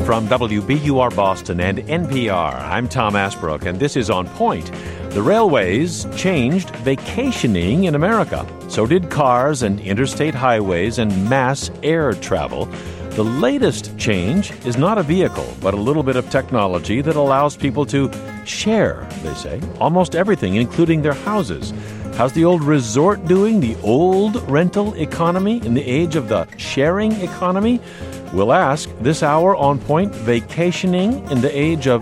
From WBUR Boston and NPR, I'm Tom Asbrook, and this is On Point. The railways changed vacationing in America. So did cars and interstate highways and mass air travel. The latest change is not a vehicle, but a little bit of technology that allows people to share, they say, almost everything, including their houses. How's the old resort doing? The old rental economy in the age of the sharing economy? We'll ask this hour on Point, vacationing in the age of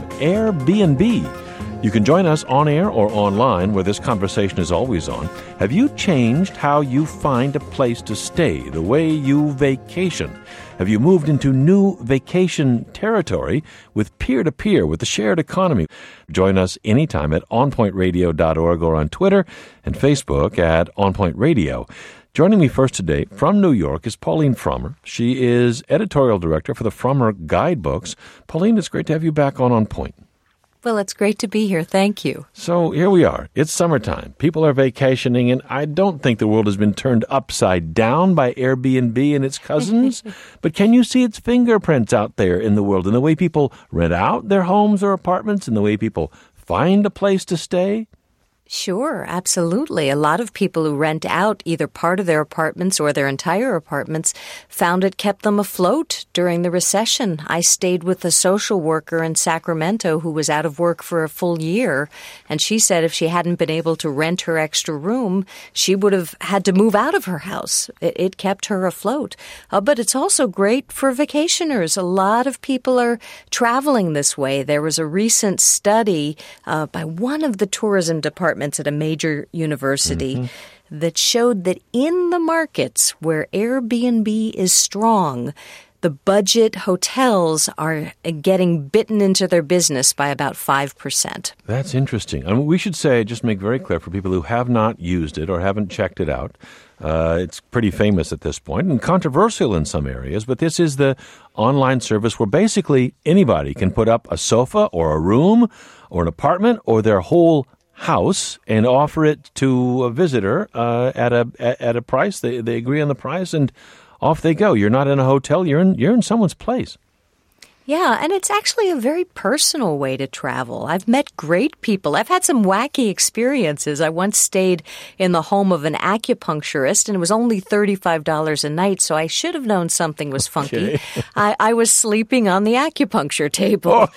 Airbnb. You can join us on air or online, where this conversation is always on. Have you changed how you find a place to stay, the way you vacation? Have you moved into new vacation territory with peer-to-peer, with the shared economy? Join us anytime at onpointradio.org or on Twitter and Facebook at onpointradio. Joining me first today from New York is Pauline Frommer. She is editorial director for the Frommer Guidebooks. Pauline, it's great to have you back on Point. Well, it's great to be here. Thank you. So here we are. It's summertime. People are vacationing, and I don't think the world has been turned upside down by Airbnb and its cousins. But can you see its fingerprints out there in the world, in the way people rent out their homes or apartments, in the way people find a place to stay? Sure, absolutely. A lot of people who rent out either part of their apartments or their entire apartments found it kept them afloat during the recession. I stayed with a social worker in Sacramento who was out of work for a full year, and she said if she hadn't been able to rent her extra room, she would have had to move out of her house. It kept her afloat. But it's also great for vacationers. A lot of people are traveling this way. There was a recent study by one of the tourism departments at a major university that showed that in the markets where Airbnb is strong, the budget hotels are getting bitten into their business by about 5%. That's interesting. I mean, we should say, just make very clear for people who have not used it or haven't checked it out, it's pretty famous at this point and controversial in some areas, but this is the online service where basically anybody can put up a sofa or a room or an apartment or their whole house and offer it to a visitor at a price. They agree on the price and off they go. You're not in a hotel. You're in someone's place. Yeah, and it's actually a very personal way to travel. I've met great people. I've had some wacky experiences. I once stayed in the home of an acupuncturist, and it was only $35 a night, so I should have known something was funky. Okay. I was sleeping on the acupuncture table.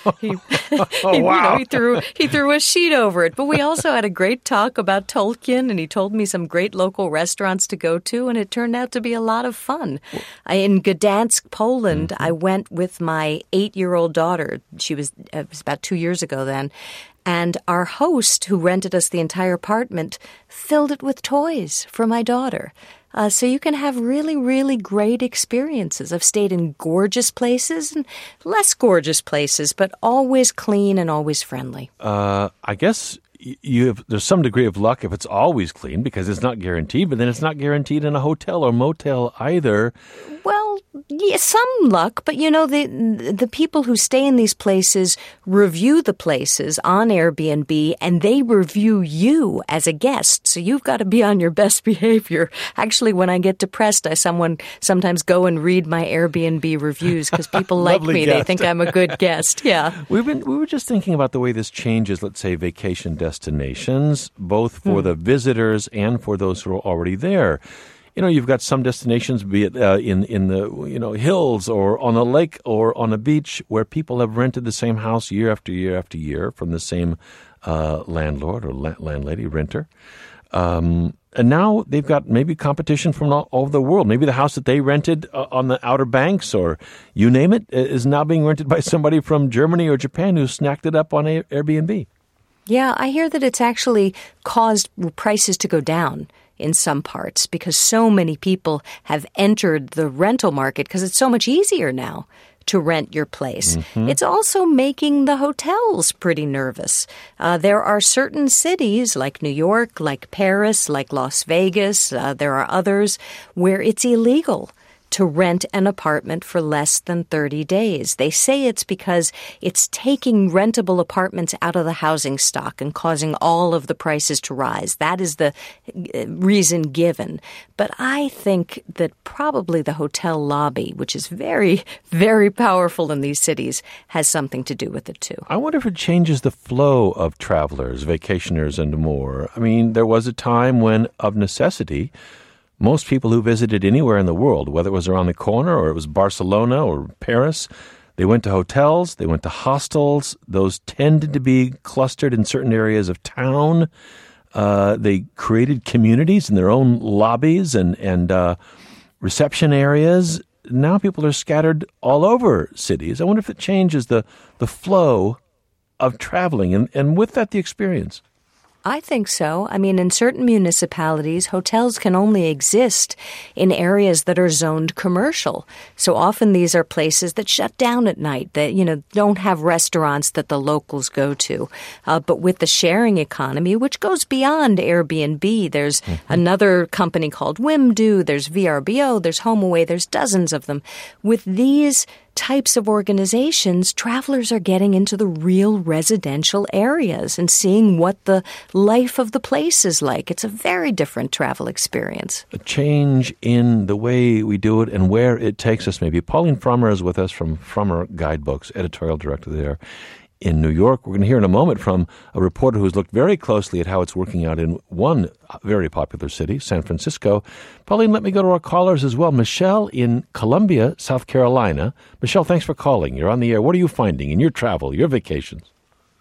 Wow. He threw a sheet over it. But we also had a great talk about Tolkien, and he told me some great local restaurants to go to, and it turned out to be a lot of fun. In Gdansk, Poland, I went with my 8-year-old daughter. It was about 2 years ago then. And our host, who rented us the entire apartment, filled it with toys for my daughter. So you can have really, really great experiences. I've stayed in gorgeous places and less gorgeous places, but always clean and always friendly. I guess there's some degree of luck if it's always clean because it's not guaranteed, but then it's not guaranteed in a hotel or motel either. Well, yeah, some luck, but the people who stay in these places review the places on Airbnb, and they review you as a guest. So you've got to be on your best behavior. Actually, when I get depressed, I sometimes go and read my Airbnb reviews because people like me. Guest. They think I'm a good guest. Yeah. We were just thinking about the way this changes, let's say, vacation destinations, both for the visitors and for those who are already there. You've got some destinations, be it in the hills or on a lake or on a beach, where people have rented the same house year after year after year from the same landlord or landlady, renter. And now they've got maybe competition from all over the world. Maybe the house that they rented on the Outer Banks or you name it is now being rented by somebody from Germany or Japan who snacked it up on Airbnb. Yeah, I hear that it's actually caused prices to go down in some parts because so many people have entered the rental market because it's so much easier now to rent your place. It's also making the hotels pretty nervous. There are certain cities like New York, like Paris, like Las Vegas, there are others where it's illegal to rent an apartment for less than 30 days. They say it's because it's taking rentable apartments out of the housing stock and causing all of the prices to rise. That is the reason given. But I think that probably the hotel lobby, which is very, very powerful in these cities, has something to do with it too. I wonder if it changes the flow of travelers, vacationers, and more. I mean, there was a time when, of necessity, most people who visited anywhere in the world, whether it was around the corner or it was Barcelona or Paris, they went to hotels, they went to hostels. Those tended to be clustered in certain areas of town. They created communities in their own lobbies and reception areas. Now people are scattered all over cities. I wonder if it changes the flow of traveling and with that the experience. I think so. I mean, in certain municipalities, hotels can only exist in areas that are zoned commercial. So often these are places that shut down at night, that, don't have restaurants that the locals go to. But with the sharing economy, which goes beyond Airbnb, there's another company called Wimdu, there's VRBO, there's HomeAway, there's dozens of them. With these types of organizations, travelers are getting into the real residential areas and seeing what the life of the place is like. It's a very different travel experience. A change in the way we do it and where it takes us, maybe. Pauline Frommer is with us from Frommer Guidebooks, editorial director there in New York. We're going to hear in a moment from a reporter who's looked very closely at how it's working out in one very popular city, San Francisco. Pauline, let me go to our callers as well. Michelle in Columbia, South Carolina. Michelle, thanks for calling. You're on the air. What are you finding in your travel, your vacations?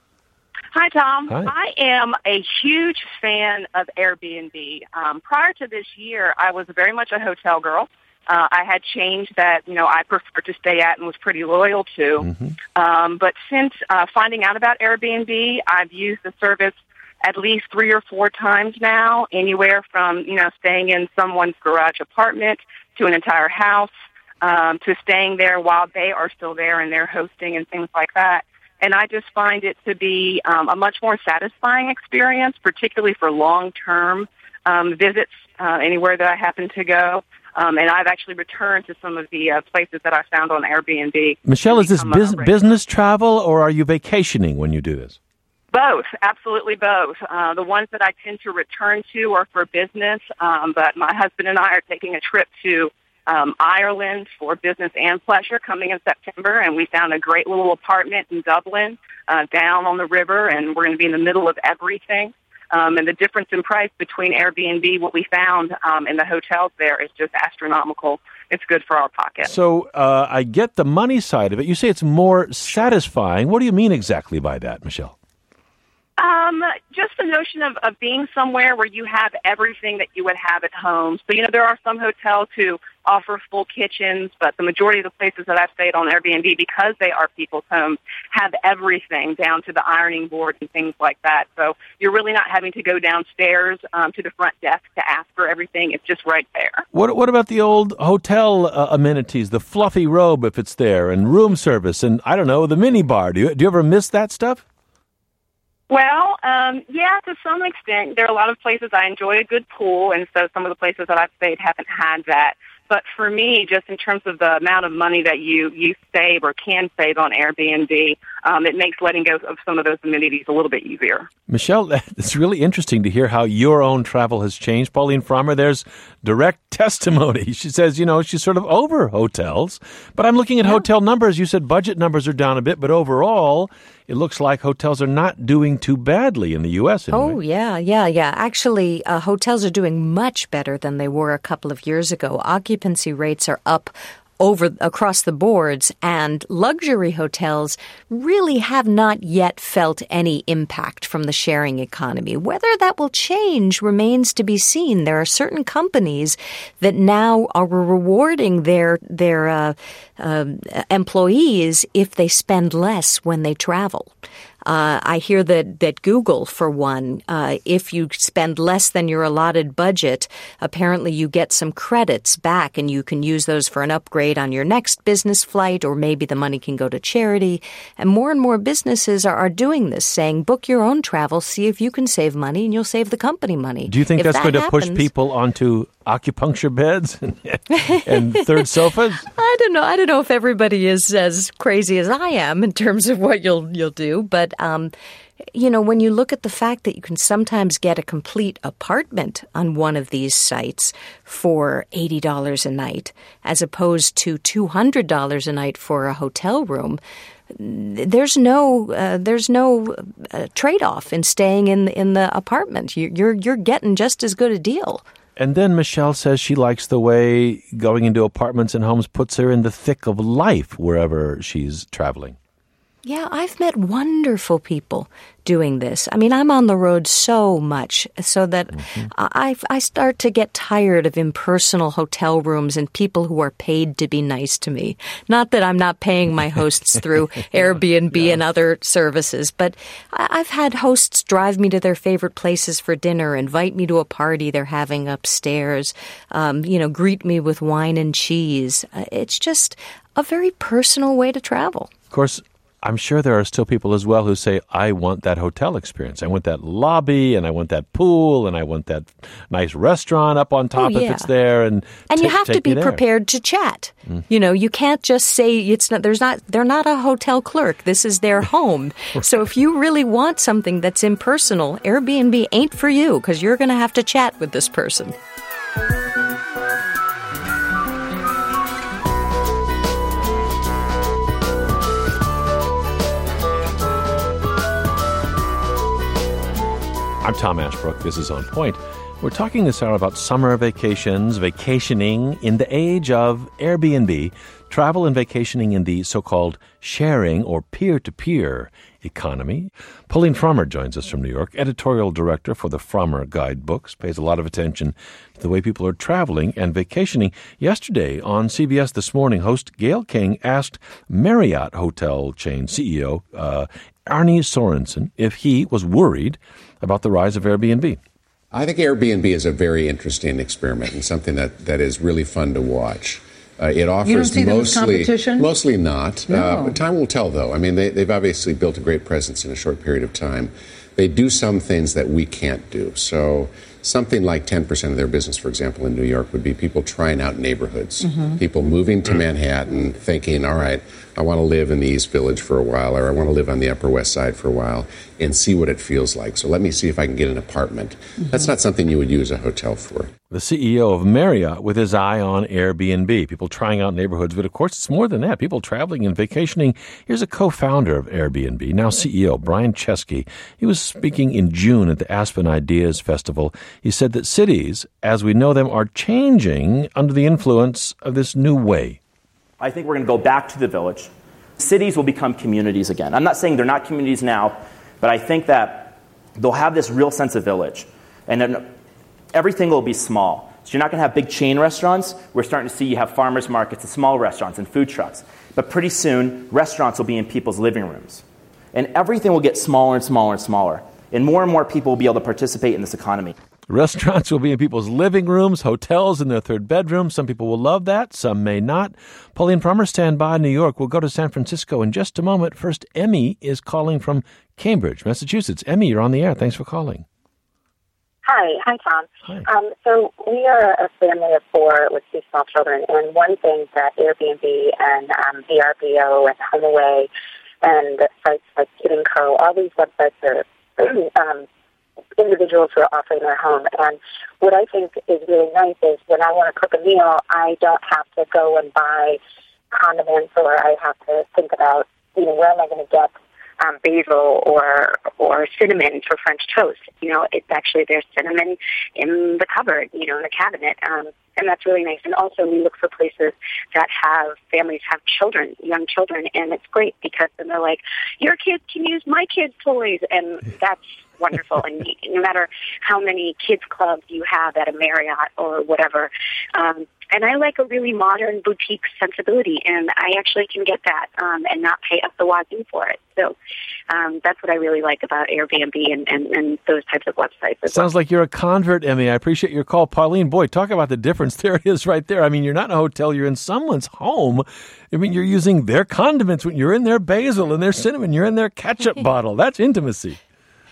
Hi, Tom. Hi. I am a huge fan of Airbnb. Prior to this year, I was very much a hotel girl. I had changed that, I prefer to stay at and was pretty loyal to. But since finding out about Airbnb, I've used the service at least 3 or 4 times now, anywhere from, staying in someone's garage apartment to an entire house, to staying there while they are still there and they're hosting and things like that. And I just find it to be a much more satisfying experience, particularly for long-term visits anywhere that I happen to go. And I've actually returned to some of the places that I found on Airbnb. Michelle, is this business travel or are you vacationing when you do this? Both, absolutely both. The ones that I tend to return to are for business, but my husband and I are taking a trip to Ireland for business and pleasure coming in September, and we found a great little apartment in Dublin down on the river, and we're going to be in the middle of everything. And the difference in price between Airbnb, what we found in the hotels there, is just astronomical. It's good for our pocket. So I get the money side of it. You say it's more satisfying. What do you mean exactly by that, Michelle? Just the notion of being somewhere where you have everything that you would have at home. So, there are some hotels who offer full kitchens, but the majority of the places that I've stayed on Airbnb, because they are people's homes, have everything down to the ironing board and things like that. So you're really not having to go downstairs to the front desk to ask for everything. It's just right there. What about the old hotel amenities, the fluffy robe if it's there, and room service, and, I don't know, the mini bar? Do you ever miss that stuff? Well, yeah, to some extent. There are a lot of places I enjoy a good pool, and so some of the places that I've stayed haven't had that. But for me, just in terms of the amount of money that you save or can save on Airbnb, it makes letting go of some of those amenities a little bit easier. Michelle, it's really interesting to hear how your own travel has changed. Pauline Frommer, there's direct testimony. She says, she's sort of over hotels. But I'm looking at hotel numbers. You said budget numbers are down a bit, but overall, it looks like hotels are not doing too badly in the U.S. anyway. Oh, yeah. Actually, hotels are doing much better than they were a couple of years ago. Occupancy rates are up across the boards, and luxury hotels really have not yet felt any impact from the sharing economy. Whether that will change remains to be seen. There are certain companies that now are rewarding their employees if they spend less when they travel. I hear that Google, for one, if you spend less than your allotted budget, apparently you get some credits back and you can use those for an upgrade on your next business flight, or maybe the money can go to charity. And more businesses are doing this, saying book your own travel, see if you can save money, and you'll save the company money. Do you think that's going to push people onto acupuncture beds and third sofas? I don't know. I don't know if everybody is as crazy as I am in terms of what you'll do, but when you look at the fact that you can sometimes get a complete apartment on one of these sites for $80 a night, as opposed to $200 a night for a hotel room, there's no trade-off in staying in the apartment. You're getting just as good a deal. And then Michelle says she likes the way going into apartments and homes puts her in the thick of life wherever she's traveling. Yeah, I've met wonderful people doing this. I mean, I'm on the road so much so that I start to get tired of impersonal hotel rooms and people who are paid to be nice to me. Not that I'm not paying my hosts through Airbnb and other services, but I've had hosts drive me to their favorite places for dinner, invite me to a party they're having upstairs, greet me with wine and cheese. It's just a very personal way to travel. Of course, I'm sure there are still people as well who say, I want that hotel experience. I want that lobby, and I want that pool, and I want that nice restaurant up on top if it's there. And you have to be prepared to chat. You can't just say they're not a hotel clerk. This is their home. So if you really want something that's impersonal, Airbnb ain't for you because you're going to have to chat with this person. I'm Tom Ashbrook. This is On Point. We're talking this hour about summer vacations, vacationing in the age of Airbnb, travel and vacationing in the so-called sharing or peer-to-peer economy. Pauline Frommer joins us from New York, editorial director for the Frommer Guidebooks, pays a lot of attention to the way people are traveling and vacationing. Yesterday on CBS This Morning, host Gayle King asked Marriott hotel chain CEO Arne Sorensen if he was worried about the rise of Airbnb. I think Airbnb is a very interesting experiment and something that is really fun to watch. It offers you don't see them as competition? Mostly not. No. But time will tell, though. I mean, they've obviously built a great presence in a short period of time. They do some things that we can't do. So something like 10% of their business, for example, in New York would be people trying out neighborhoods, people moving to Manhattan thinking, all right, I want to live in the East Village for a while, or I want to live on the Upper West Side for a while and see what it feels like. So let me see if I can get an apartment. That's not something you would use a hotel for. The CEO of Marriott with his eye on Airbnb, people trying out neighborhoods. But of course, it's more than that. People traveling and vacationing. Here's a co-founder of Airbnb, now CEO, Brian Chesky. He was speaking in June at the Aspen Ideas Festival. He said that cities, as we know them, are changing under the influence of this new way. I think we're going to go back to the village. Cities will become communities again. I'm not saying they're not communities now, but I think that they'll have this real sense of village. And then everything will be small. So you're not going to have big chain restaurants. We're starting to see you have farmers markets and small restaurants and food trucks. But pretty soon, restaurants will be in people's living rooms. And everything will get smaller and smaller and smaller. And more people will be able to participate in this economy. Restaurants will be in people's living rooms, hotels in their third bedroom. Some people will love that, some may not. Pauline Frommer, stand by in New York. We'll go to San Francisco in just a moment. First, Emmy is calling from Cambridge, Massachusetts. Emmy, you're on the air. Thanks for calling. Hi, Tom. Hi. So we are a family of four with two small children, and one thing that Airbnb and VRBO and HomeAway and sites like Kid & Co., all these websites are individuals who are offering their home. And what I think is really nice is when I want to cook a meal, I don't have to go and buy condiments, or I have to think about, where am I going to get basil or cinnamon for French toast. It's actually, there's cinnamon in the cupboard, in the cabinet. And that's really nice. And also we look for places that families have children, young children, and it's great because then they're like, your kids can use my kids' toys, and that's wonderful. And no matter how many kids clubs you have at a Marriott or whatever, and I like a really modern boutique sensibility, and I actually can get that and not pay up the wazoo for it. So that's what I really like about Airbnb and those types of websites. Sounds like you're a convert, Emmy. I appreciate your call. Pauline, boy, talk about the difference. There it is right there. I mean, you're not in a hotel. You're in someone's home. I mean, you're using their condiments. When you're in their basil and their cinnamon, you're in their ketchup bottle. That's intimacy.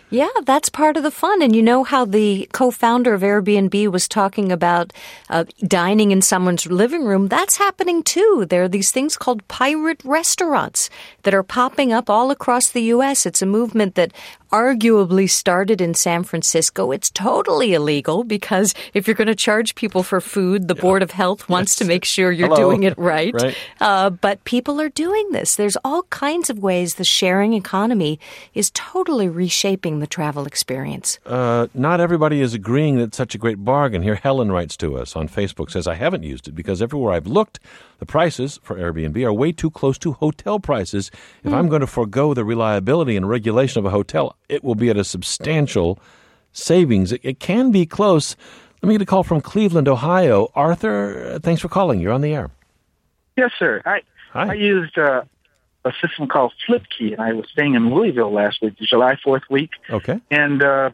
Yeah, that's part of the fun. And you know how the co-founder of Airbnb was talking about dining in someone's living room? That's happening too. There are these things called pirate restaurants that are popping up all across the U.S. It's a movement that arguably started in San Francisco. It's totally illegal because if you're going to charge people for food, the Board of Health wants to make sure you're doing it right. But people are doing this. There's all kinds of ways the sharing economy is totally reshaping the travel experience. Not everybody is agreeing that it's such a great bargain. Here, Helen writes to us on Facebook, says, I haven't used it because everywhere I've looked, the prices for Airbnb are way too close to hotel prices. If I'm going to forego the reliability and regulation of a hotel, it will be at a substantial savings. It can be close. Let me get a call from Cleveland, Ohio. Arthur, thanks for calling. You're on the air. Yes, sir. I used a system called FlipKey, and I was staying in Louisville last week, the July 4th week. Okay. And I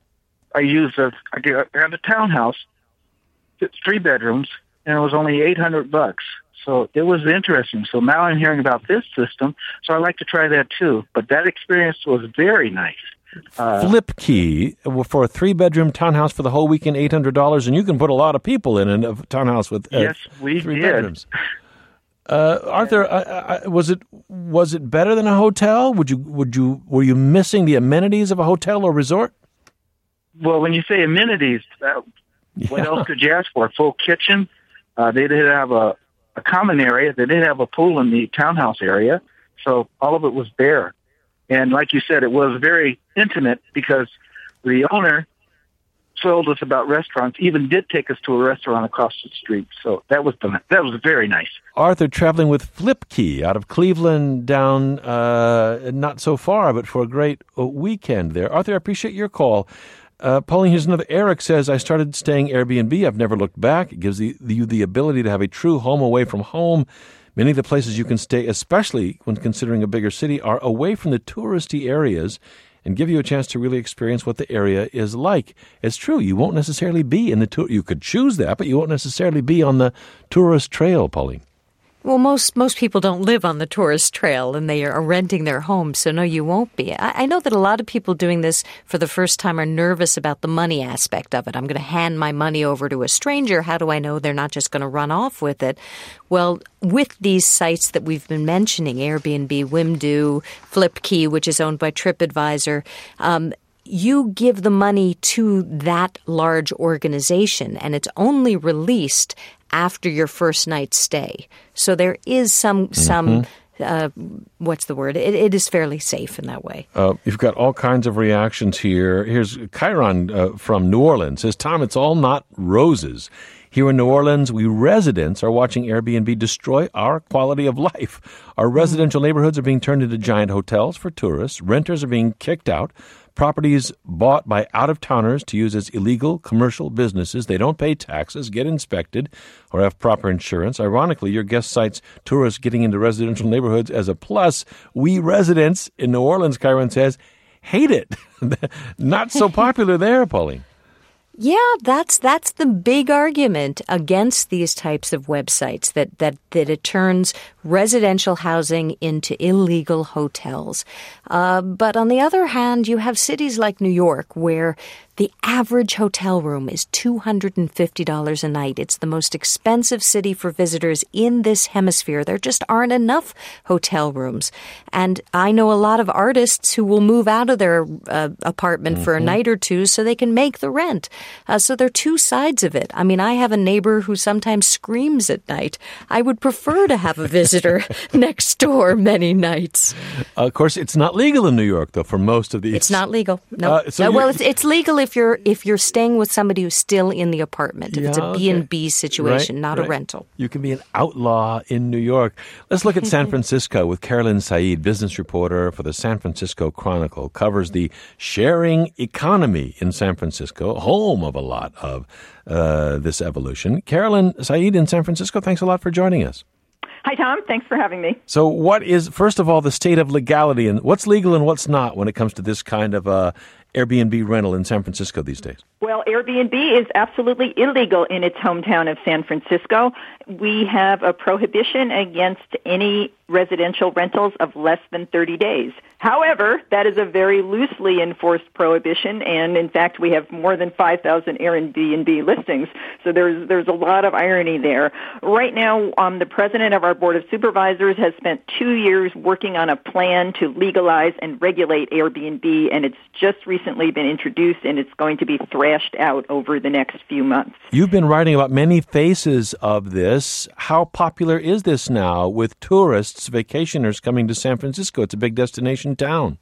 got a townhouse, 3 bedrooms, and it was only $800. So it was interesting. So now I'm hearing about this system, so I'd like to try that too. But that experience was very nice. FlipKey for a 3-bedroom townhouse for the whole weekend, $800, and you can put a lot of people in a townhouse with yes, we 3 did. bedrooms. Arthur, was it better than a hotel? Were you missing the amenities of a hotel or resort? Well, when you say amenities, what else could you ask for? A full kitchen. They did have a common area. They did have a pool in the townhouse area, so all of it was there. And like you said, it was very intimate because the owner told us about restaurants, even did take us to a restaurant across the street. So that was very nice. Arthur, traveling with FlipKey out of Cleveland down not so far, but for a great weekend there. Arthur, I appreciate your call. Pauline, here's another. Eric says, I started staying Airbnb. I've never looked back. It gives you the ability to have a true home away from home. Many of the places you can stay, especially when considering a bigger city, are away from the touristy areas and give you a chance to really experience what the area is like. It's true, you won't necessarily be in the tour. You could choose that, but you won't necessarily be on the tourist trail, Pauline. Well, most people don't live on the tourist trail, and they are renting their homes, so no, you won't be. I know that a lot of people doing this for the first time are nervous about the money aspect of it. I'm going to hand my money over to a stranger. How do I know they're not just going to run off with it? Well, with these sites that we've been mentioning, Airbnb, Wimdu, FlipKey, which is owned by TripAdvisor, you give the money to that large organization, and it's only released after your first night's stay. So there is some what's the word? It is fairly safe in that way. You've got all kinds of reactions here. Here's Chiron from New Orleans. Says, Tom, it's all not roses. Here in New Orleans, we residents are watching Airbnb destroy our quality of life. Our residential neighborhoods are being turned into giant hotels for tourists. Renters are being kicked out. Properties bought by out-of-towners to use as illegal commercial businesses. They don't pay taxes, get inspected, or have proper insurance. Ironically, your guest cites tourists getting into residential neighborhoods as a plus. We residents in New Orleans, Chiron says, hate it. Not so popular there, Pauline. Yeah, that's the big argument against these types of websites, that it turns residential housing into illegal hotels. But on the other hand, you have cities like New York where the average hotel room is $250 a night. It's the most expensive city for visitors in this hemisphere. There just aren't enough hotel rooms. And I know a lot of artists who will move out of their apartment for a night or two so they can make the rent. So there are two sides of it. I mean, I have a neighbor who sometimes screams at night. I would prefer to have a visitor next door many nights. Of course, it's not legal in New York, though, for most of these. It's not legal. No. Well, it's legal if you're staying with somebody who's still in the apartment. If it's a B&B situation, not a rental. You can be an outlaw in New York. Let's look at San Francisco with Carolyn Said, business reporter for the San Francisco Chronicle, covers the sharing economy in San Francisco, home of a lot of this evolution. Carolyn Said in San Francisco, thanks a lot for joining us. Hi, Tom. Thanks for having me. So what is, first of all, the state of legality, and what's legal and what's not when it comes to this kind of Airbnb rental in San Francisco these days? Well, Airbnb is absolutely illegal in its hometown of San Francisco. We have a prohibition against any residential rentals of less than 30 days. However, that is a very loosely enforced prohibition, and in fact, we have more than 5,000 Airbnb listings. So there's a lot of irony there. Right now, the president of our Board of Supervisors has spent 2 years working on a plan to legalize and regulate Airbnb, and it's just recently been introduced, and it's going to be thrashed out over the next few months. You've been writing about many faces of this. How popular is this now with tourists, vacationers coming to San Francisco? It's a big destination town.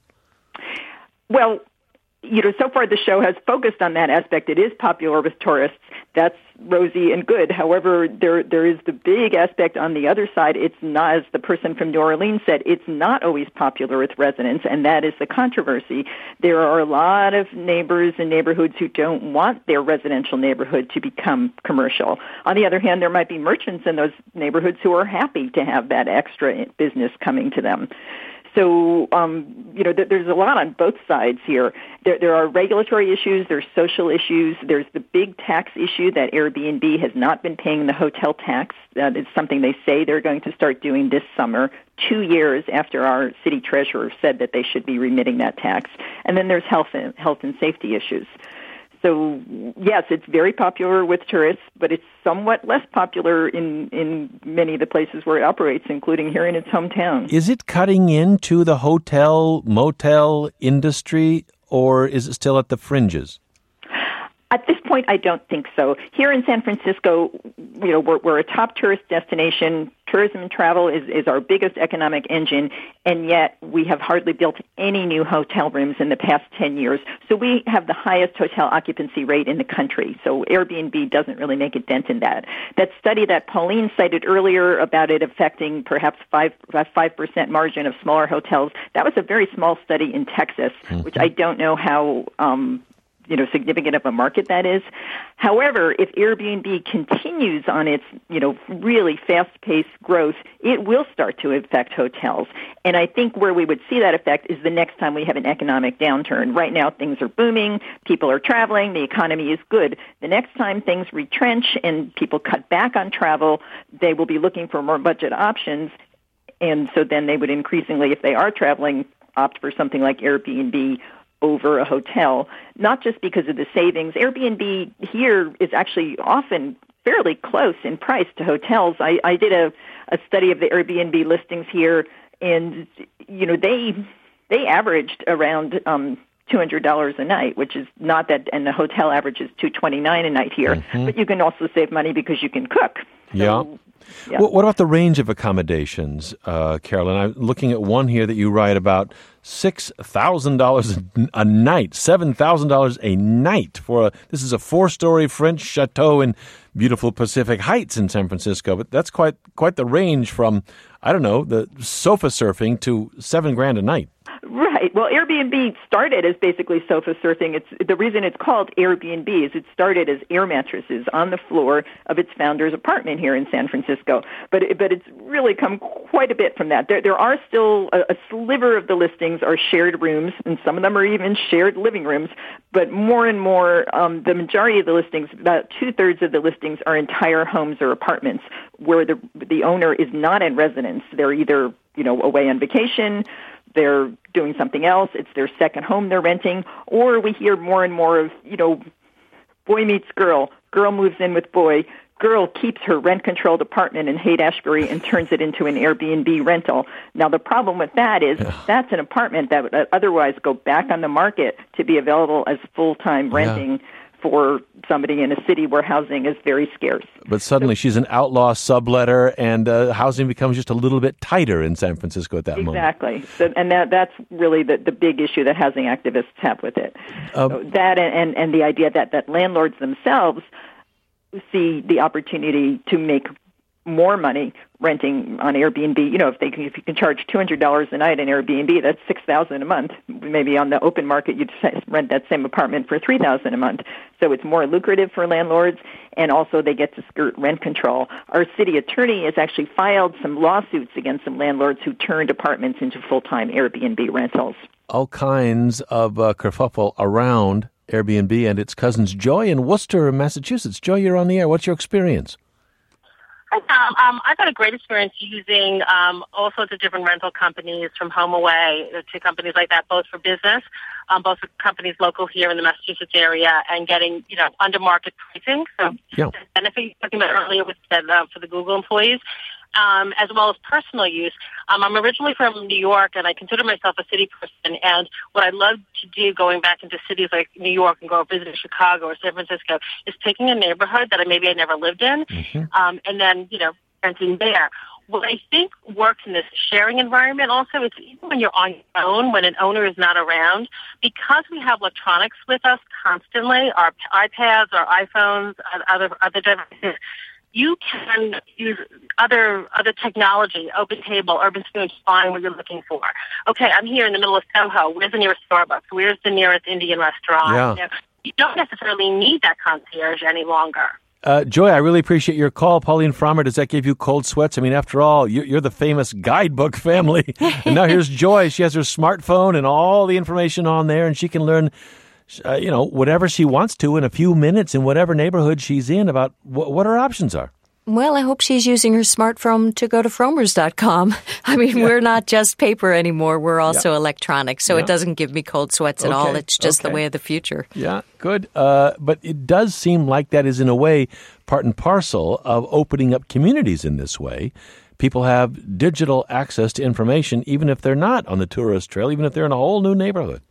Well, so far the show has focused on that aspect. It is popular with tourists. That's rosy and good. However, there is the big aspect on the other side. It's not, as the person from New Orleans said, it's not always popular with residents, and that is the controversy. There are a lot of neighbors and neighborhoods who don't want their residential neighborhood to become commercial. On the other hand, there might be merchants in those neighborhoods who are happy to have that extra business coming to them. So, there's a lot on both sides here. There are regulatory issues, there's social issues, there's the big tax issue that Airbnb has not been paying the hotel tax. That is something they say they're going to start doing this summer, 2 years after our city treasurer said that they should be remitting that tax. And then there's health and safety issues. So, yes, it's very popular with tourists, but it's somewhat less popular in many of the places where it operates, including here in its hometown. Is it cutting into the hotel, motel industry, or is it still at the fringes? At this point, I don't think so. Here in San Francisco, we're a top tourist destination. Tourism and travel is our biggest economic engine, and yet we have hardly built any new hotel rooms in the past 10 years. So we have the highest hotel occupancy rate in the country. So Airbnb doesn't really make a dent in that. That study that Pauline cited earlier about it affecting perhaps 5% margin of smaller hotels, that was a very small study in Texas, which I don't know how significant of a market that is. However, if Airbnb continues on its, really fast-paced growth, it will start to affect hotels. And I think where we would see that effect is the next time we have an economic downturn. Right now, things are booming, people are traveling, the economy is good. The next time things retrench and people cut back on travel, they will be looking for more budget options. And so then they would increasingly, if they are traveling, opt for something like Airbnb over a hotel, not just because of the savings. Airbnb here is actually often fairly close in price to hotels. I did a study of the Airbnb listings here, and they averaged around $200 a night, which is not that, and the hotel average is $229 a night here. Mm-hmm. But you can also save money because you can cook. Yeah. What about the range of accommodations, Carolyn? I'm looking at one here that you write about $6,000 a night, $7,000 a night this is a 4-story French chateau in beautiful Pacific Heights in San Francisco. But that's quite the range from, the sofa surfing to $7,000 a night. Right. Well, Airbnb started as basically sofa surfing. The reason it's called Airbnb is it started as air mattresses on the floor of its founder's apartment here in San Francisco. But it's really come quite a bit from that. There are still a sliver of the listings are shared rooms, and some of them are even shared living rooms. But more and more, the majority of the listings, about 2/3 of the listings, are entire homes or apartments where the owner is not in residence. They're either away on vacation, they're doing something else, it's their second home they're renting, or we hear more and more of, boy meets girl moves in with boy, girl keeps her rent-controlled apartment in Haight-Ashbury and turns it into an Airbnb rental. Now, the problem with that is that's an apartment that would otherwise go back on the market to be available as full-time renting for somebody in a city where housing is very scarce. But suddenly she's an outlaw subletter, and housing becomes just a little bit tighter in San Francisco at that moment. Exactly. So, and that's really the big issue that housing activists have with it. So that and the idea that landlords themselves see the opportunity to make more money renting on Airbnb. If you can charge $200 a night on Airbnb, that's $6,000 a month. Maybe on the open market, you'd rent that same apartment for $3,000 a month. So it's more lucrative for landlords, and also they get to skirt rent control. Our city attorney has actually filed some lawsuits against some landlords who turned apartments into full-time Airbnb rentals. All kinds of kerfuffle around Airbnb and its cousins. Joy in Worcester, Massachusetts. Joy, you're on the air. What's your experience? Hi, Tom. I've had a great experience using all sorts of different rental companies, from HomeAway to companies like that, both for business, both for companies local here in the Massachusetts area, and getting, under market pricing. So the benefit you were talking about earlier was that for the Google employees, as well as personal use. I'm originally from New York, and I consider myself a city person. And what I love to do going back into cities like New York and go visit Chicago or San Francisco is picking a neighborhood that I never lived in, and then, renting there. What I think works in this sharing environment also is even when you're on your own, when an owner is not around, because we have electronics with us constantly, our iPads, our iPhones, other devices, you can use other technology, OpenTable, UrbanSpoon, to find what you're looking for. Okay, I'm here in the middle of Soho. Where's the nearest Starbucks? Where's the nearest Indian restaurant? Yeah. You don't necessarily need that concierge any longer. Joy, I really appreciate your call. Pauline Frommer, does that give you cold sweats? I mean, after all, you're the famous guidebook family. And now here's Joy. She has her smartphone and all the information on there, and she can learn whatever she wants to in a few minutes in whatever neighborhood she's in about what her options are. Well, I hope she's using her smartphone to go to Fromers.com. I mean, we're not just paper anymore. We're also electronic, so it doesn't give me cold sweats at all. It's just the way of the future. Yeah, good. But it does seem like that is, in a way, part and parcel of opening up communities in this way. People have digital access to information, even if they're not on the tourist trail, even if they're in a whole new neighborhood.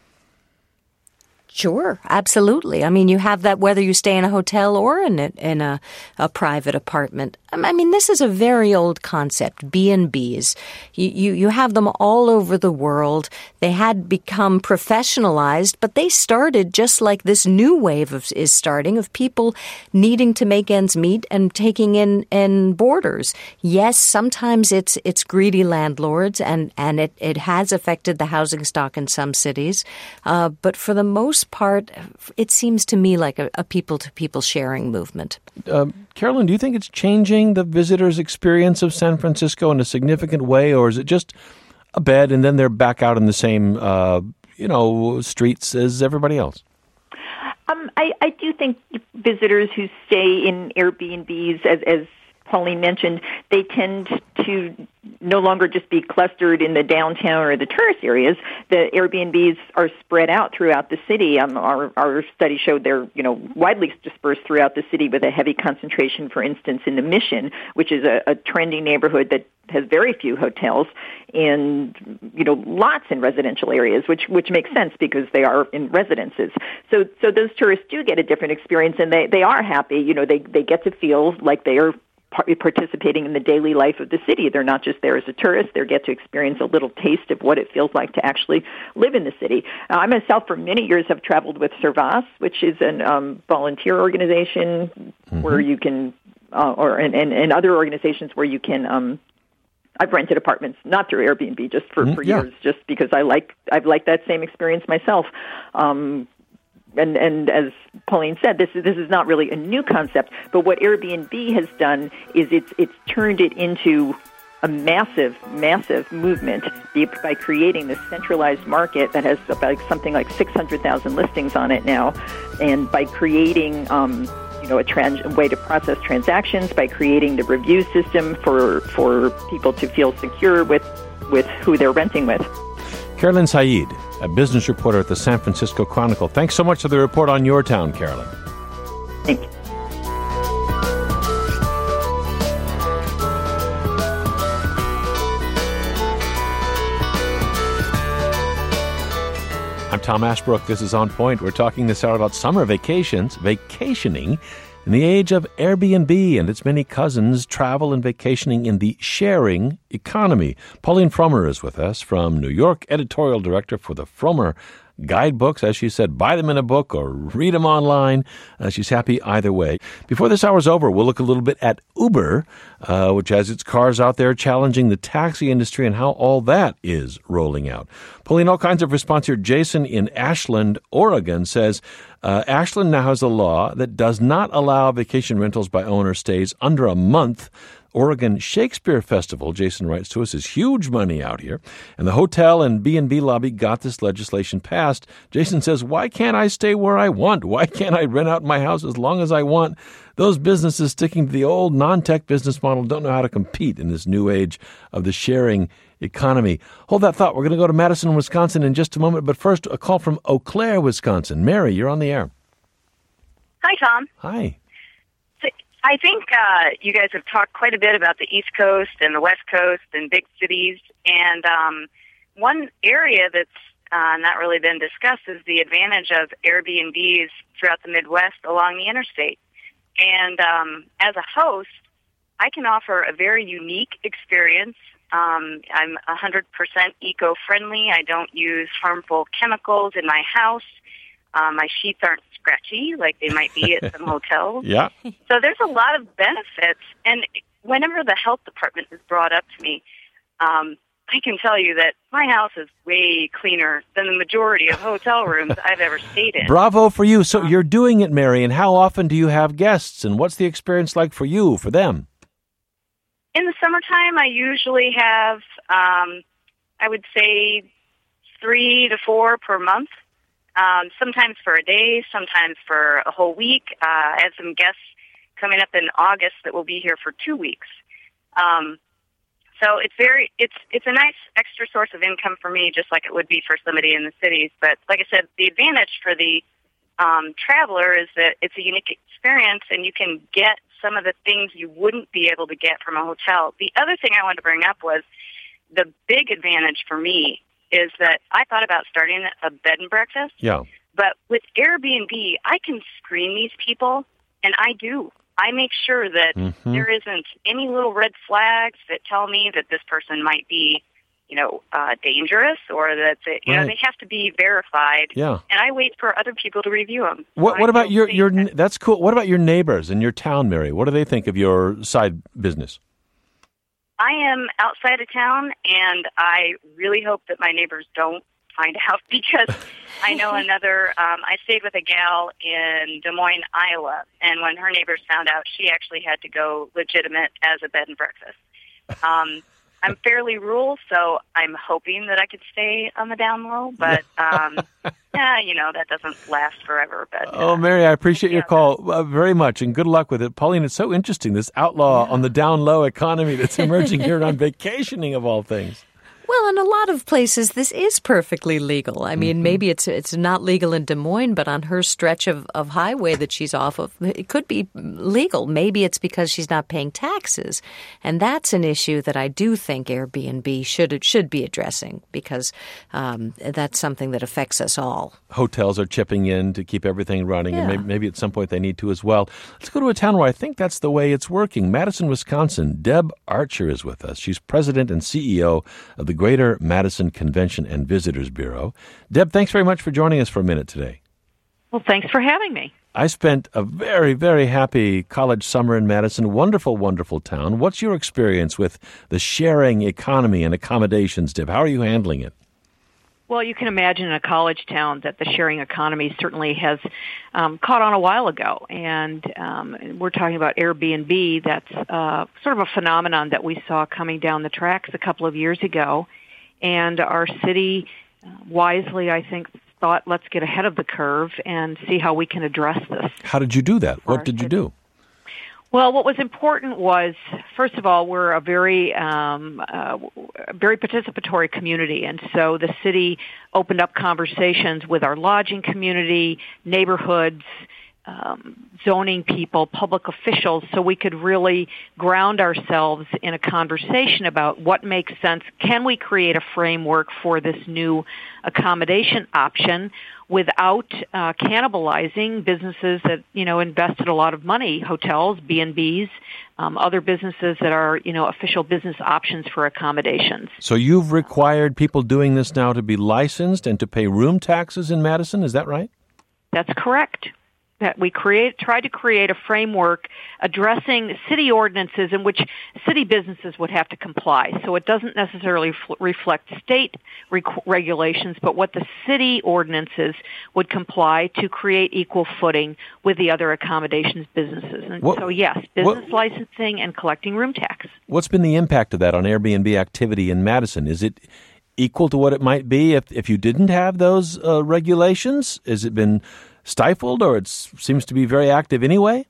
Sure, absolutely. I mean, you have that whether you stay in a hotel or in a private apartment. I mean, this is a very old concept, B&Bs. You have them all over the world. They had become professionalized, but they started just like this new wave is starting of people needing to make ends meet and taking in boarders. Yes, sometimes it's greedy landlords, and it has affected the housing stock in some cities. But for the most part, it seems to me like a people-to-people sharing movement. Carolyn, do you think it's changing the visitor's experience of San Francisco in a significant way, or is it just a bed and then they're back out in the same, streets as everybody else? I do think visitors who stay in Airbnbs, as Pauline mentioned, they tend to no longer just be clustered in the downtown or the tourist areas. The Airbnbs are spread out throughout the city. Our study showed they're widely dispersed throughout the city, with a heavy concentration, for instance, in the Mission, which is a trendy neighborhood that has very few hotels, and lots in residential areas, which makes sense because they are in residences. So those tourists do get a different experience, and they are happy. They get to feel like they are participating in the daily life of the city. They're not just there as a tourist. They get to experience a little taste of what it feels like to actually live in the city. I myself, for many years, have traveled with Servas, which is a volunteer organization where you can, and other organizations where you can. I've rented apartments, not through Airbnb, just for years, just because I've liked that same experience myself. And as Pauline said, this is not really a new concept, but what Airbnb has done is it's turned it into a massive movement by creating this centralized market that has about something like 600,000 listings on it now, and by creating a way to process transactions, by creating the review system for people to feel secure with who they're renting with. Carolyn Said, a business reporter at the San Francisco Chronicle. Thanks so much for the report on your town, Carolyn. Thank you. I'm Tom Ashbrook. This is On Point. We're talking this hour about summer vacationing in the age of Airbnb and its many cousins, travel and vacationing in the sharing economy. Pauline Frommer is with us from New York, editorial director for the Frommer guidebooks. As she said, buy them in a book or read them online. She's happy either way. Before this hour's over, we'll look a little bit at Uber, which has its cars out there challenging the taxi industry and how all that is rolling out. Pulling all kinds of response here. Jason in Ashland, Oregon says, Ashland now has a law that does not allow vacation rentals by owner stays under a month. Oregon Shakespeare Festival, Jason writes to us, is huge money out here. And the hotel and B&B lobby got this legislation passed. Jason says, why can't I stay where I want? Why can't I rent out my house as long as I want? Those businesses sticking to the old non-tech business model don't know how to compete in this new age of the sharing economy. Hold that thought. We're going to go to Madison, Wisconsin in just a moment. But first, a call from Eau Claire, Wisconsin. Mary, you're on the air. Hi, Tom. Hi. I think you guys have talked quite a bit about the East Coast and the West Coast and big cities. And one area that's not really been discussed is the advantage of Airbnbs throughout the Midwest along the interstate. And as a host, I can offer a very unique experience. I'm 100% eco-friendly. I don't use harmful chemicals in my house. My sheets aren't scratchy like they might be at some hotels. Yeah. So there's a lot of benefits. And whenever the health department is brought up to me, I can tell you that my house is way cleaner than the majority of hotel rooms I've ever stayed in. Bravo for you. So you're doing it, Mary. And how often do you have guests? And what's the experience like for you, for them? In the summertime, I usually have, I would say, 3 to 4 per month. Sometimes for a day, sometimes for a whole week. I have some guests coming up in August that will be here for 2 weeks. So it's a nice extra source of income for me, just like it would be for somebody in the cities. But like I said, the advantage for the traveler is that it's a unique experience, and you can get some of the things you wouldn't be able to get from a hotel. The other thing I wanted to bring up was the big advantage for me is that I thought about starting a bed and breakfast. Yeah. But with Airbnb, I can screen these people, and I do. I make sure that there isn't any little red flags that tell me that this person might be, dangerous, or that they have to be verified. Yeah. And I wait for other people to review them. What about your? That's cool. What about your neighbors in your town, Mary? What do they think of your side business? I am outside of town, and I really hope that my neighbors don't find out, because I know I stayed with a gal in Des Moines, Iowa, and when her neighbors found out, she actually had to go legitimate as a bed and breakfast. I'm fairly rural, so I'm hoping that I could stay on the down low, but that doesn't last forever. But Mary, I appreciate your call very much, and good luck with it. Pauline, it's so interesting, this outlaw on the down low economy that's emerging here on vacationing of all things. Well, in a lot of places, this is perfectly legal. I mean, maybe it's not legal in Des Moines, but on her stretch of highway that she's off of, it could be legal. Maybe it's because she's not paying taxes. And that's an issue that I do think Airbnb should be addressing, because that's something that affects us all. Hotels are chipping in to keep everything running, and maybe at some point they need to as well. Let's go to a town where I think that's the way it's working. Madison, Wisconsin. Deb Archer is with us. She's president and CEO of the Greater Madison Convention and Visitors Bureau. Deb, thanks very much for joining us for a minute today. Well, thanks for having me. I spent a very, very happy college summer in Madison. Wonderful, wonderful town. What's your experience with the sharing economy and accommodations, Deb? How are you handling it? Well, you can imagine in a college town that the sharing economy certainly has caught on a while ago. And we're talking about Airbnb. That's sort of a phenomenon that we saw coming down the tracks a couple of years ago. And our city wisely, I think, thought, let's get ahead of the curve and see how we can address this. How did you do that? What did you do? Well, what was important was, first of all, we're a very participatory community, and so the city opened up conversations with our lodging community, neighborhoods, zoning people, public officials, so we could really ground ourselves in a conversation about what makes sense. Can we create a framework for this new accommodation option without cannibalizing businesses that, invested a lot of money, hotels, B&Bs, other businesses that are, official business options for accommodations. So you've required people doing this now to be licensed and to pay room taxes in Madison, is that right? That's correct. That we tried to create a framework addressing city ordinances in which city businesses would have to comply. So it doesn't necessarily reflect state regulations, but what the city ordinances would comply to create equal footing with the other accommodations businesses. And so yes, business licensing and collecting room tax. What's been the impact of that on Airbnb activity in Madison? Is it equal to what it might be if you didn't have those regulations? Has it been stifled, or it seems to be very active anyway?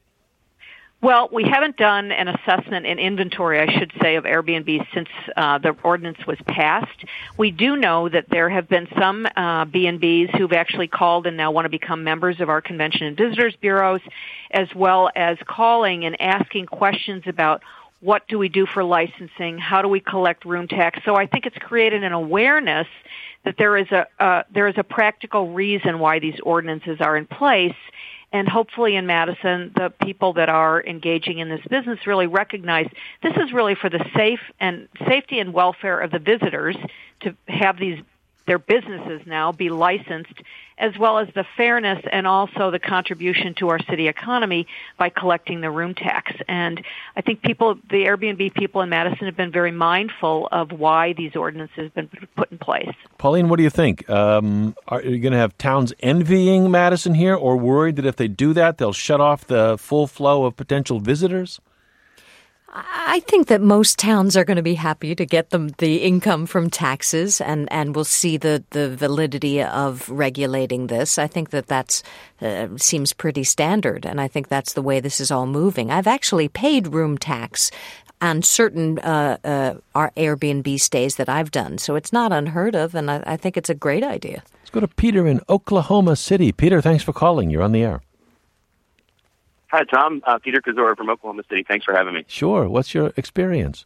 Well, we haven't done an assessment and inventory, I should say, of Airbnb since the ordinance was passed. We do know that there have been some B&Bs who've actually called and now want to become members of our Convention and Visitors Bureaus, as well as calling and asking questions about what do we do for licensing, how do we collect room tax. So I think it's created an awareness that there is a practical reason why these ordinances are in place, and hopefully in Madison, the people that are engaging in this business really recognize this is really for the safety and welfare of the visitors to have their businesses now be licensed, as well as the fairness and also the contribution to our city economy by collecting the room tax. And I think the Airbnb people in Madison have been very mindful of why these ordinances have been put in place. Pauline, what do you think? Are you going to have towns envying Madison here, or worried that if they do that, they'll shut off the full flow of potential visitors? I think that most towns are going to be happy to get the income from taxes and will see the validity of regulating this. I think that seems pretty standard, and I think that's the way this is all moving. I've actually paid room tax on certain our Airbnb stays that I've done, so it's not unheard of, and I think it's a great idea. Let's go to Peter in Oklahoma City. Peter, thanks for calling. You're on the air. Hi, Tom. Peter Kazora from Oklahoma City. Thanks for having me. Sure. What's your experience?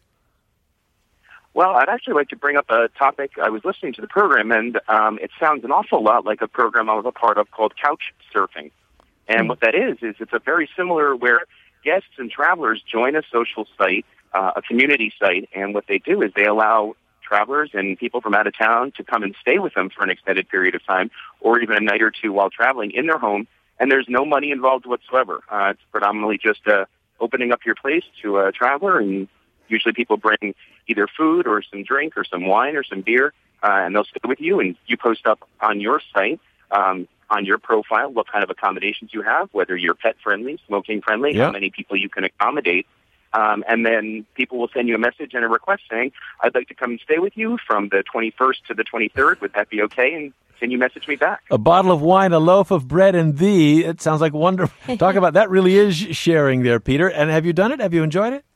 Well, I'd actually like to bring up a topic. I was listening to the program, and it sounds an awful lot like a program I was a part of called couch surfing. And what that is it's a very similar where guests and travelers join a social site, a community site, and what they do is they allow travelers and people from out of town to come and stay with them for an extended period of time, or even a night or two while traveling in their home. And there's no money involved whatsoever. It's predominantly just opening up your place to a traveler, and usually people bring either food or some drink or some wine or some beer, and they'll stay with you, and you post up on your site, on your profile, what kind of accommodations you have, whether you're pet-friendly, smoking-friendly, how many people you can accommodate. And then people will send you a message and a request saying, I'd like to come and stay with you from the 21st to the 23rd. Would that be okay? And can you message me back? A bottle of wine, a loaf of bread, and thee. It sounds like wonderful. Talk about that. Really is sharing there, Peter. And have you done it? Have you enjoyed it?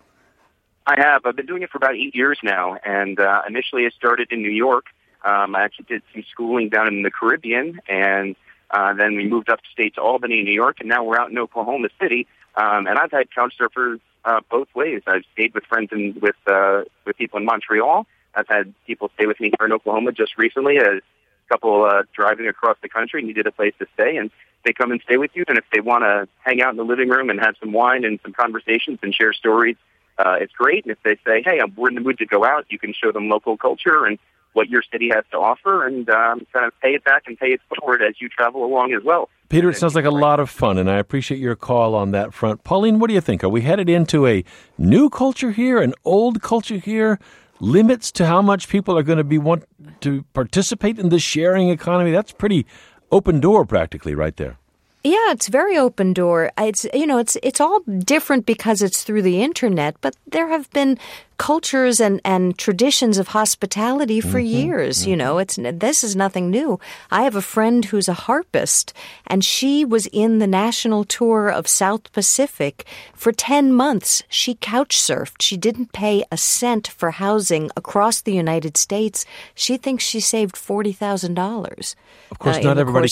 I have. I've been doing it for about 8 years now. And initially I started in New York. I actually did some schooling down in the Caribbean. And then we moved upstate to Albany, New York. And now we're out in Oklahoma City. And I've had couch surfers both ways. I've stayed with friends and with people in Montreal. I've had people stay with me here in Oklahoma just recently. A couple driving across the country needed a place to stay, and they come and stay with you. And if they want to hang out in the living room and have some wine and some conversations and share stories, it's great. And if they say, hey, we're in the mood to go out, you can show them local culture and what your city has to offer, and kind of pay it back and pay it forward as you travel along as well. Peter, it sounds like a lot of fun, and I appreciate your call on that front. Pauline, what do you think? Are we headed into a new culture here, an old culture here? Limits to how much people are going to want to participate in this sharing economy? That's pretty open door practically right there. Yeah, it's very open door. It's all different because it's through the internet, but there have been cultures and traditions of hospitality for years. You know, this is nothing new. I have a friend who's a harpist, and she was in the national tour of South Pacific for 10 months. She couch surfed. She didn't pay a cent for housing across the United States. She thinks she saved $40,000. Of course, not everyone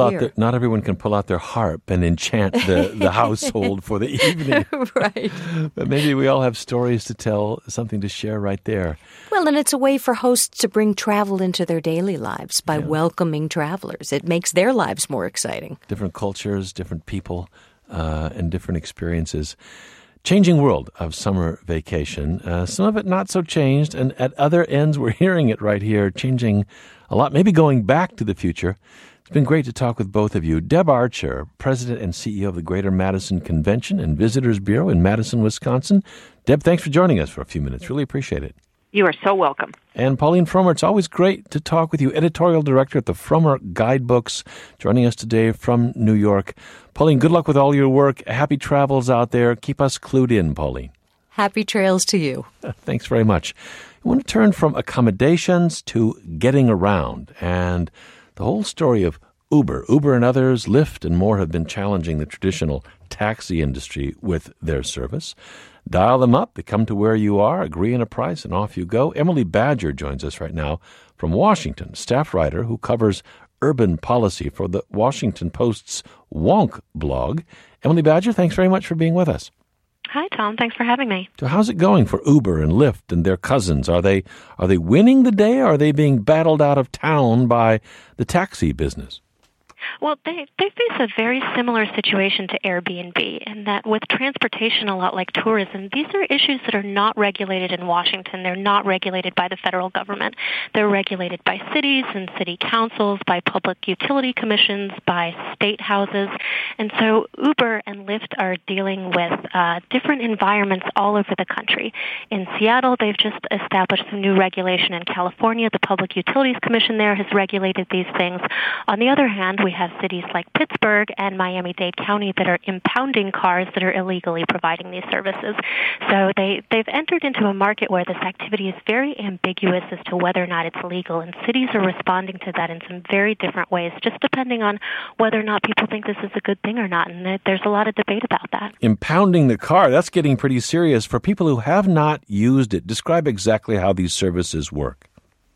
can pull out their harp and enchant the household for the evening. Right. But maybe we all have stories to tell, something to share right there. Well, and it's a way for hosts to bring travel into their daily lives by welcoming travelers. It makes their lives more exciting. Different cultures, different people, and different experiences. Changing world of summer vacation. Some of it not so changed, and at other ends, we're hearing it right here, changing a lot, maybe going back to the future. It's been great to talk with both of you. Deb Archer, President and CEO of the Greater Madison Convention and Visitors Bureau in Madison, Wisconsin. Deb, thanks for joining us for a few minutes. Really appreciate it. You are so welcome. And Pauline Frommer, it's always great to talk with you, editorial director at the Frommer Guidebooks, joining us today from New York. Pauline, good luck with all your work. Happy travels out there. Keep us clued in, Pauline. Happy trails to you. Thanks very much. I want to turn from accommodations to getting around. And the whole story of Uber. Uber and others, Lyft and more have been challenging the traditional taxi industry with their service. Dial them up, they come to where you are, agree on a price, and off you go. Emily Badger joins us right now from Washington, staff writer who covers urban policy for the Washington Post's Wonk blog. Emily Badger, thanks very much for being with us. Hi, Tom. Thanks for having me. So how's it going for Uber and Lyft and their cousins? Are they winning the day, or are they being battled out of town by the taxi business? Well, they face a very similar situation to Airbnb in that with transportation, a lot like tourism, these are issues that are not regulated in Washington. They're not regulated by the federal government. They're regulated by cities and city councils, by public utility commissions, by state houses. And so Uber and Lyft are dealing with different environments all over the country. In Seattle, they've just established some new regulation. In California, the Public Utilities Commission there has regulated these things. On the other hand, we have cities like Pittsburgh and Miami-Dade County that are impounding cars that are illegally providing these services. So they've entered into a market where this activity is very ambiguous as to whether or not it's legal, and cities are responding to that in some very different ways, just depending on whether or not people think this is a good thing or not, and there's a lot of debate about that. Impounding the car, that's getting pretty serious. For people who have not used it, describe exactly how these services work.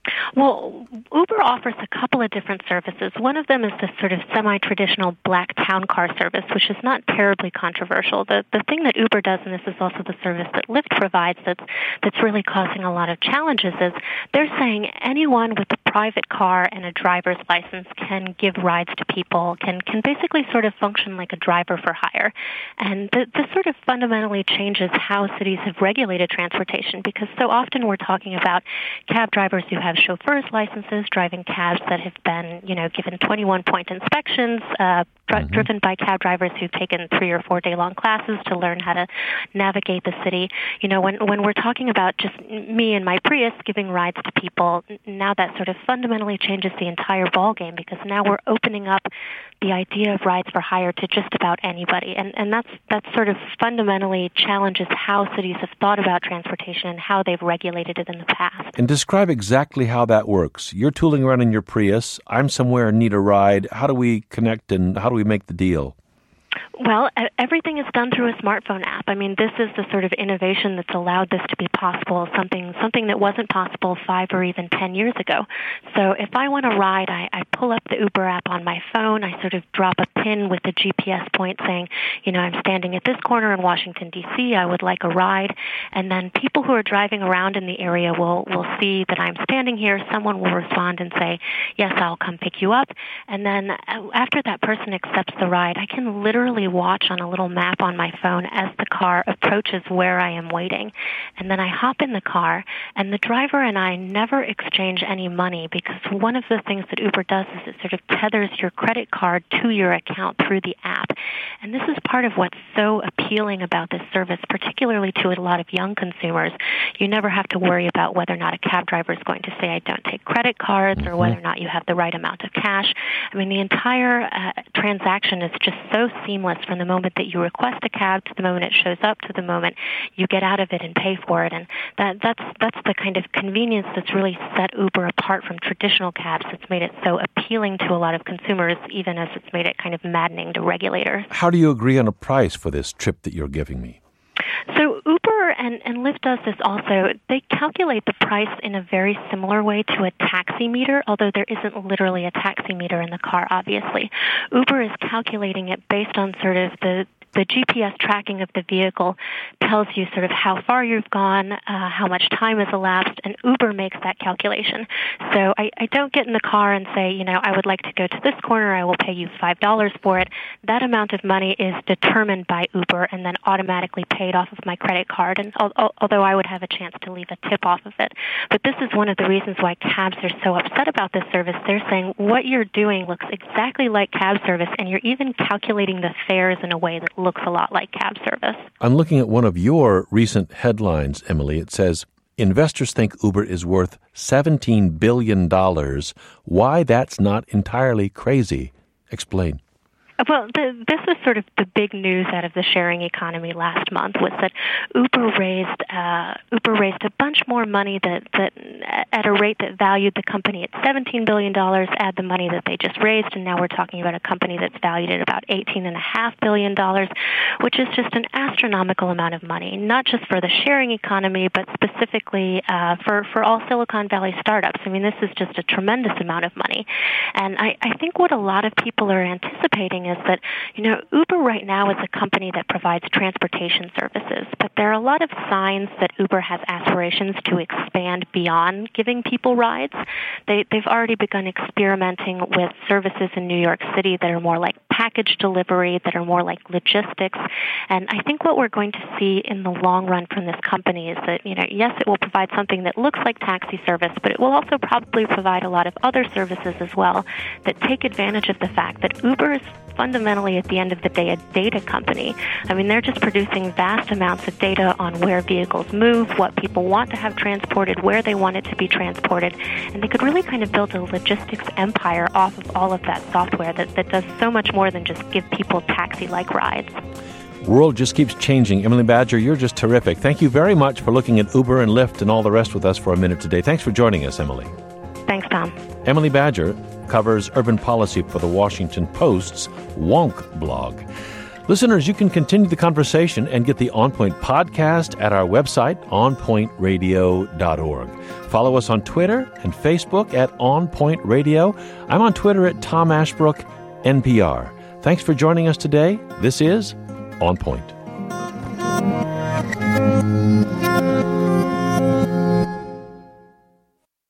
Well, Uber offers a couple of different services. One of them is this sort of semi-traditional black town car service, which is not terribly controversial. The thing that Uber does, and this is also the service that Lyft provides that's really causing a lot of challenges, is they're saying anyone with a private car and a driver's license can give rides to people, can basically sort of function like a driver for hire. And this sort of fundamentally changes how cities have regulated transportation, because so often we're talking about cab drivers who have chauffeurs' licenses, driving cabs that have been, given 21-point inspections, driven by cab drivers who've taken 3 or 4 day-long classes to learn how to navigate the city. When we're talking about just me and my Prius giving rides to people, now that sort of fundamentally changes the entire ballgame, because now we're opening up the idea of rides for hire to just about anybody. And that sort of fundamentally challenges how cities have thought about transportation and how they've regulated it in the past. And describe exactly how that works. You're tooling around in your Prius. I'm somewhere and need a ride. How do we connect and how do we make the deal? Well, everything is done through a smartphone app. I mean, this is the sort of innovation that's allowed this to be possible, something that wasn't possible 5 or even 10 years ago. So if I want to ride, I pull up the Uber app on my phone. I sort of drop a pin with a GPS point saying, I'm standing at this corner in Washington, D.C. I would like a ride. And then people who are driving around in the area will see that I'm standing here. Someone will respond and say, yes, I'll come pick you up. And then after that person accepts the ride, I can literally watch on a little map on my phone as the car approaches where I am waiting. And then I hop in the car, and the driver and I never exchange any money, because one of the things that Uber does is it sort of tethers your credit card to your account through the app. And this is part of what's so appealing about this service, particularly to a lot of young consumers. You never have to worry about whether or not a cab driver is going to say, I don't take credit cards, or whether or not you have the right amount of cash. I mean, the entire transaction is just so seamless seamless from the moment that you request a cab to the moment it shows up to the moment you get out of it and pay for it. And that's the kind of convenience that's really set Uber apart from traditional cabs. It's made it so appealing to a lot of consumers, even as it's made it kind of maddening to regulators. How do you agree on a price for this trip that you're giving me? So Uber and Lyft does this also. They calculate the price in a very similar way to a taxi meter, although there isn't literally a taxi meter in the car, obviously. Uber is calculating it based on sort of the GPS tracking of the vehicle tells you sort of how far you've gone, how much time has elapsed, and Uber makes that calculation. So I don't get in the car and say, I would like to go to this corner, I will pay you $5 for it. That amount of money is determined by Uber and then automatically paid off of my credit card, and although I would have a chance to leave a tip off of it. But this is one of the reasons why cabs are so upset about this service. They're saying what you're doing looks exactly like cab service, and you're even calculating the fares in a way that looks a lot like cab service. I'm looking at one of your recent headlines, Emily. It says, investors think Uber is worth $17 billion. Why that's not entirely crazy? Explain. Well, this was sort of the big news out of the sharing economy last month, was that Uber raised a bunch more money that at a rate that valued the company at $17 billion, add the money that they just raised, and now we're talking about a company that's valued at about $18.5 billion, which is just an astronomical amount of money, not just for the sharing economy, but specifically for all Silicon Valley startups. I mean, this is just a tremendous amount of money. And I think what a lot of people are anticipating is that, Uber right now is a company that provides transportation services, but there are a lot of signs that Uber has aspirations to expand beyond giving people rides. They've already begun experimenting with services in New York City that are more like package delivery, that are more like logistics. And I think what we're going to see in the long run from this company is that, yes, it will provide something that looks like taxi service, but it will also probably provide a lot of other services as well that take advantage of the fact that Uber is fundamentally, at the end of the day, a data company. I mean, they're just producing vast amounts of data on where vehicles move, what people want to have transported, where they want it to be transported, and they could really kind of build a logistics empire off of all of that software that does so much more than just give people taxi-like rides. World just keeps changing. Emily Badger, you're just terrific. Thank you very much for looking at Uber and Lyft and all the rest with us for a minute today. Thanks for joining us, Emily. Thanks, Tom. Emily Badger covers urban policy for the Washington Post's Wonk blog. Listeners, you can continue the conversation and get the On Point podcast at our website, onpointradio.org. Follow us on Twitter and Facebook at On Point Radio. I'm on Twitter at Tom Ashbrook, NPR. Thanks for joining us today. This is On Point.